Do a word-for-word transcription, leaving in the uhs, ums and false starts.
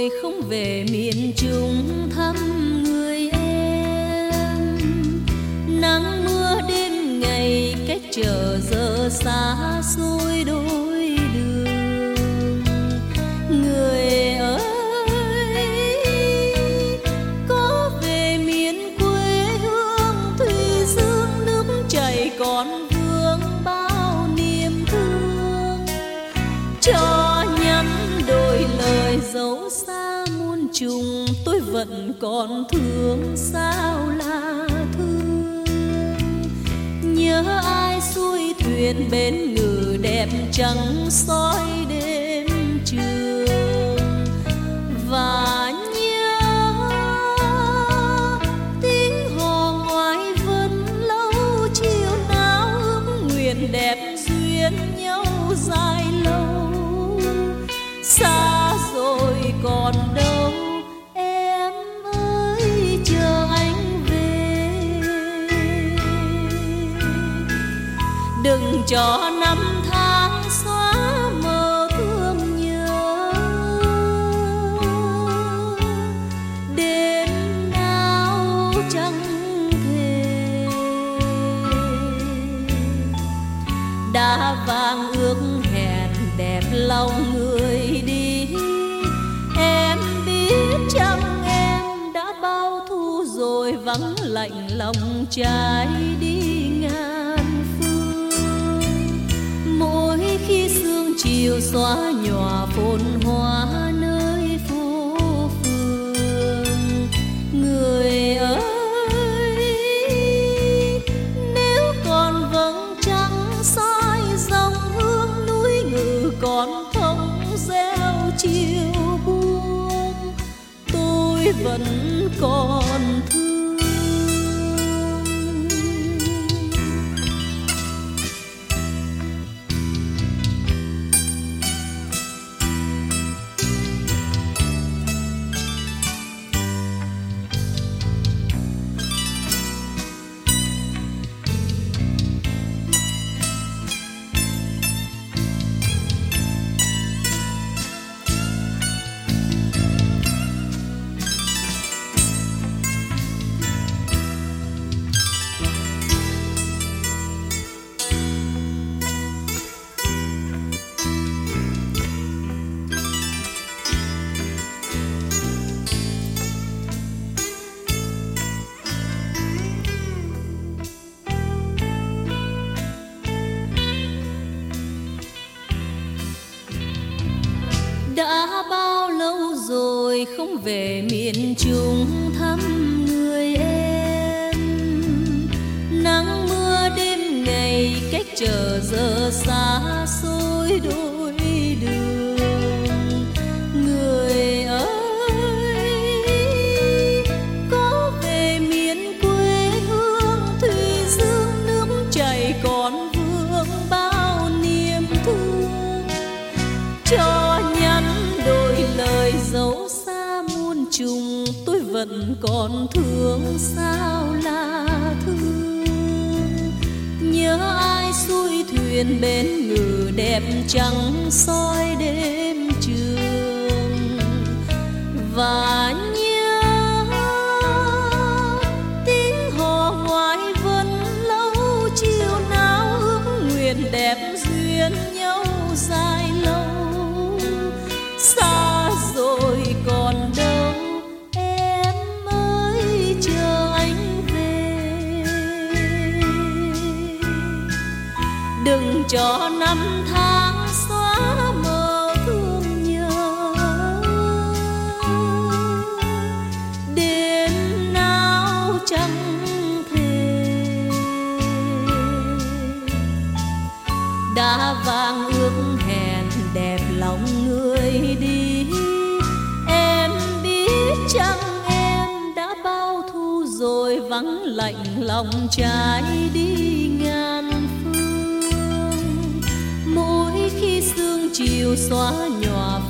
rồi không về miền Trung thăm người em. Nắng mưa đêm ngày cách chờ giờ xa xôi đôi đường. Người ơi có về miền quê hương, thủy dương nước chảy còn vương bao niềm thương. Cho nhắn đôi lời dấu xa muôn trùng, tôi vẫn còn thương sao là thương. Nhớ ai xuôi thuyền bên ngự đẹp trắng soi đêm trường. Và nhớ tiếng hò ngoài vân lâu, chiều nào ước nguyện đẹp duyên nhau dài lâu. Xa rồi còn đâu em ơi, chờ anh về. Đừng cho năm tháng xóa mờ thương nhớ. Đêm nào chẳng thể đã vang ước hẹn đẹp lòng người đi. Em biết chăng em đã bao thu rồi, vắng lạnh lòng trái đi ngàn phương. Mỗi khi sương chiều xóa nhòa phồn hoa nơi phố phường. Người ơi nếu còn vầng trăng soi dòng hương, núi ngự còn thông reo chiều buông, tôi vẫn còn thương. Đã bao lâu rồi không về miền Trung thăm người em. Nắng mưa đêm ngày cách chờ giờ xa xôi đôi đường. Người ơi có về miền quê hương, thủy dương nước chảy còn vương bao niềm thương. Cho nhắn đôi lời dấu xa muôn trùng, tôi vẫn còn thương sao là thương. Nhớ ai xuôi thuyền bên ngự đẹp trắng soi đêm trường. Và nhớ tiếng hò ngoài vân lâu, chiều nào ước nguyện đẹp duyên nhau dài lâu. Xa rồi còn đâu em ơi, chờ anh về. Đừng cho năm tháng xóa mờ thương nhớ. Đêm nào chẳng thể đã vang ước hẹn đẹp lòng người đi. Em biết chăng em đã bao thu rồi, vắng lạnh lòng trái đi ngàn phương. Mỗi khi sương chiều xóa nhòa